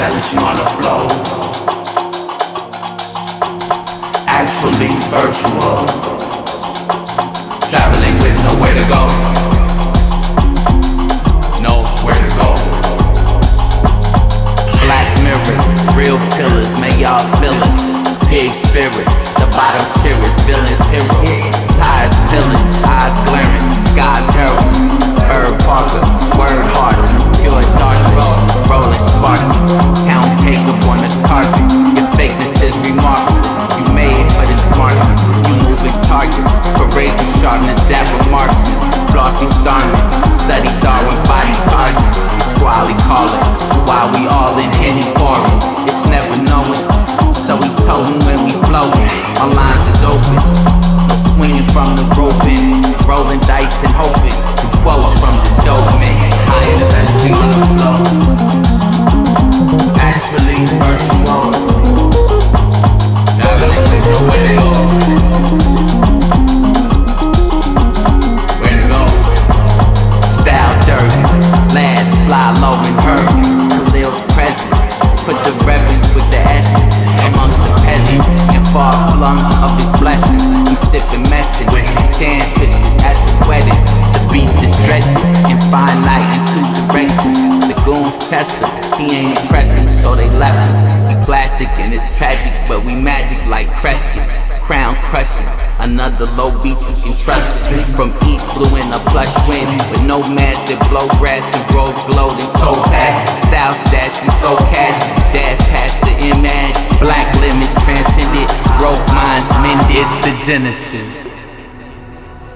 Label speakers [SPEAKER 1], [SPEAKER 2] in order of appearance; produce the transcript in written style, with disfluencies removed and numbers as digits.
[SPEAKER 1] embellishing on the flow. Actually virtual, traveling with nowhere to go. Nowhere to go.
[SPEAKER 2] Black mirrors, real killers, may y'all feel us. Pig spirit, the bottom cheerers, villains, heroes. Tires peeling, eyes glaring, skies herald. Bird Parker, word harder, pure darkness, rolling sparkle. Count cake up on the carpet, your fakeness is remarkable. You made for the smart, you moving targets. For razor sharpness, dapper marksman. Flossy Starman, study Darwin, body Tarzan. You squally calling, while we all in Henny pouring. It's never knowing, so we toting when we floating. Our lines is open, no swinging from the roping. Rolling dice and hoping, the quotes from the dope man.
[SPEAKER 1] High in the energy on the flow. Actually virtual, traveling with nowhere to go. Where to go?
[SPEAKER 2] Style dirty, lads fly low and hurt. Khalil's presence, put the reverence with the essence amongst the peasants, and far flung of his blessings. We sipping message, can fishes at the wedding. The beast is stretches, infinite in two directions. The goons test him, he ain't impressed them, so they left him. He plastic and it's tragic, but we magic like Kreskin. Crown crushing, another low beat you can trust it. From east blue in a plush wind, with no mask that blow grass and road glowed and so past. Style stash is so cash, dash past the image. Black limits transcended, broke minds mended. It's the genesis.